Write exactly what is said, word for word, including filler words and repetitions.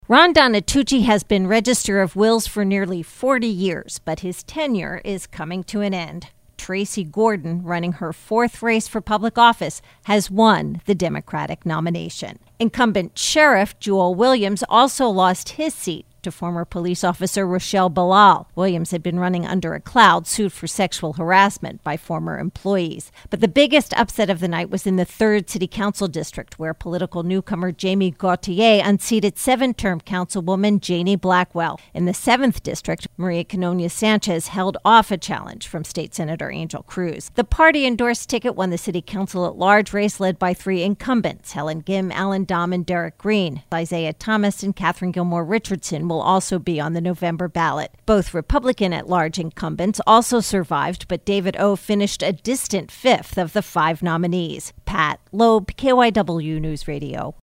Ron Donatucci has been Register of Wills for nearly forty years, but his tenure is coming to an end. Tracy Gordon, running her fourth race for public office, has won the Democratic nomination. Incumbent Sheriff Jewel Williams also lost his seat to former police officer Rochelle Bilal. Williams had been running under a cloud, sued for sexual harassment by former employees. But the biggest upset of the night was in the third City Council district, where political newcomer Jamie Gauthier unseated seven-term councilwoman Janie Blackwell. In the seventh district, Maria Canonia Sanchez held off a challenge from State Senator Angel Cruz. The party-endorsed ticket won the City Council at-large race led by three incumbents, Helen Gim, Alan Dom, and Derek Green. Isaiah Thomas and Catherine Gilmore Richardson will also be on the November ballot. Both Republican at-large incumbents also survived, but David O. finished a distant fifth of the five nominees. Pat Loeb, K Y W News Radio.